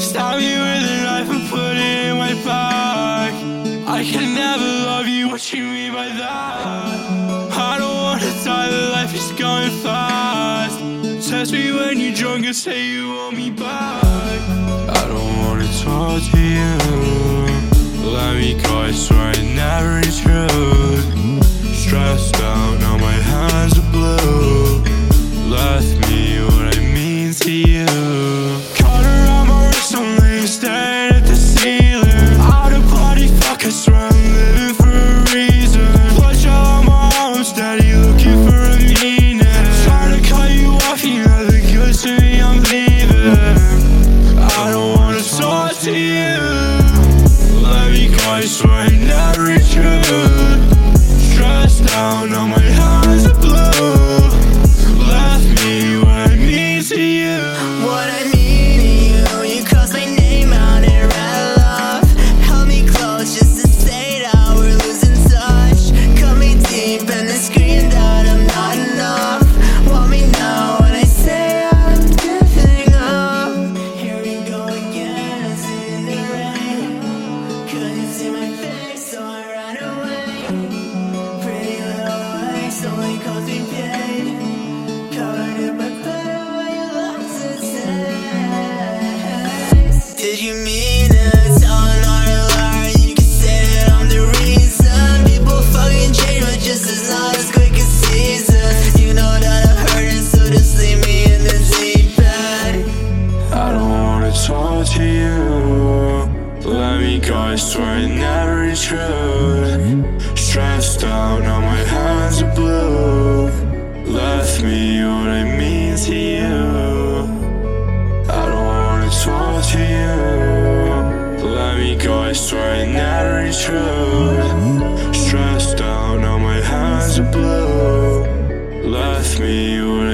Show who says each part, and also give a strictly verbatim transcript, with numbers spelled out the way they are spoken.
Speaker 1: stab me with a knife and put it in my back. I can never love you, what you mean by that? I don't wanna die, the life is going fast. Text me when you're drunk and say you want me back. I don't wanna talk to you, let me go, I swear I never intrude. Stressed out, now my hands are blue. Left me what I mean to you. Caught around my wrist, I'm laying staring at the ceiling. Out of body, fuck, I swear I'm living for a reason. Clutch out my arms, steady looking for a meaning. Trying to cut you off, you never good to me, I'm leaving. I don't wanna talk to you, let me go, I swear I never intrude. Stressed out, now my hands are blue. Left me what I mean to you.
Speaker 2: What I mean to you, you crossed my name out in red love. Held me close just to say that we're losing touch. Cut me deep and then screamed that I'm not enough. Want me now when I say I'm giving up. Here we go again, I sit in the rain. Couldn't see my face, so I ran away. Pretty little waves only cause me pain. Covered in my blood, all your loves to taste. Did you mean it? Telling all your lies, you can say that I'm the reason. People fucking change, but just as not as quick as seasons. You know that I'm hurting, so just leave me in the deep end.
Speaker 1: I don't wanna talk to you, let me go, I swear I never intrude. Stressed out, now my hands are blue. Left me what I mean to you. I don't wanna talk to you, let me go, I swear I never intrude. Stressed out, now my hands are blue. Left me what